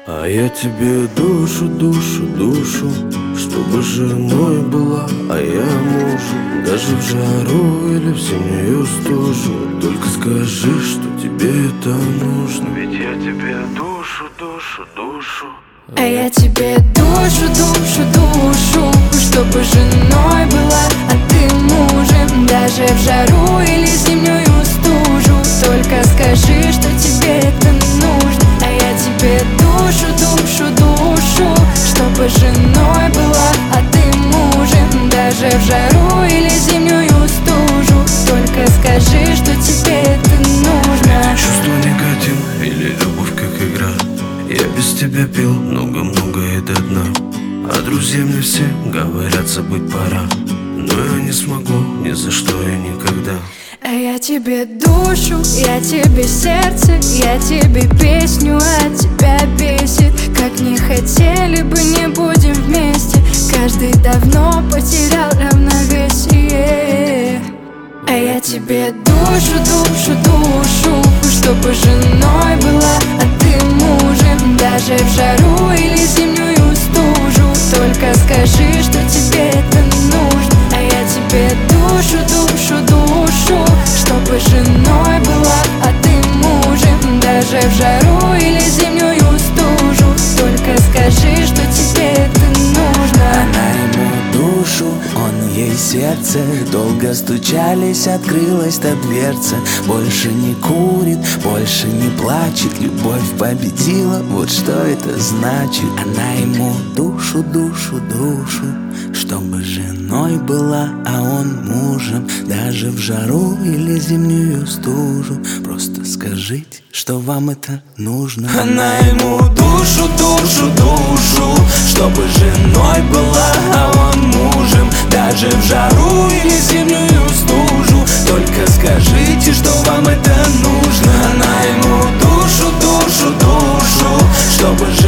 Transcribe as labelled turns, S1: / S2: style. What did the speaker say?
S1: А я тебе душу, душу, душу, чтобы женой была, а я мужу. Даже в жару или в зимнюю стужу. Только скажи, что тебе это нужно. Ведь я тебе душу, душу, душу.
S2: А я тебе душу, душу, душу, чтобы женой была, а ты мужем. Даже в жару или зимнюю стужу. Только скажи, что тебе это нужно. А я тебе душу, душу, душу, чтобы женой была, а ты мужем. Даже в жару или зимнюю стужу. Только скажи, что тебе это нужно.
S1: Это чувство никотин или любовь как игра. Я без тебя пил много-много и до дна. А друзья мне все говорят, забыть пора. Но я не смогу ни за что и никогда.
S2: А я тебе душу, я тебе сердце, я тебе песню, а тебя бесит. Как не хотели бы, не будем вместе. Каждый давно потерял равновесие. А я тебе душу, душу, душу, чтобы женой была, а ты мужем. Даже в жару или зимнюю стужу. Только скажи, что тебе это нужно. А я тебе душу, душу, душу, чтобы женой была, а ты мужем. Даже в жару или зимнюю стужу. Только скажи, что тебе это нужно.
S3: Она ему душу, он ей сердце. Долго стучались, открылась та дверца. Больше не курит, больше не плачет. Любовь победила, вот что это значит. Она ему душу, душу, душу, чтобы женой была, а он мужем. Даже в жару или зимнюю стужу. Просто скажите, что вам это нужно. Она ему душу, душу, душу, чтобы женой была, а он мужем. Даже в жару или зимнюю стужу. Только скажите, что вам это нужно. Она ему душу, душу, душу, чтобы